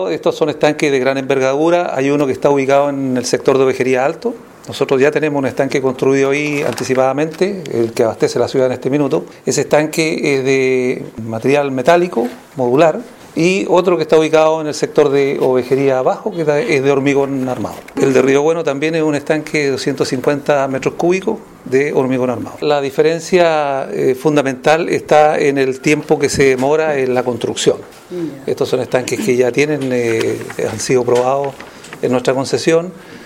Estos son estanques de gran envergadura. Hay uno que está ubicado en el sector de Ovejería Alto. Nosotros ya tenemos un estanque construido ahí anticipadamente, el que abastece la ciudad en este minuto. Ese estanque es de material metálico, modular, y otro que está ubicado en el sector de Ovejería Abajo, que es de hormigón armado. El de Río Bueno también es un estanque de 250 metros cúbicos de hormigón armado. La diferencia fundamental está en el tiempo que se demora en la construcción. Estos son estanques que ya han sido probados en nuestra concesión.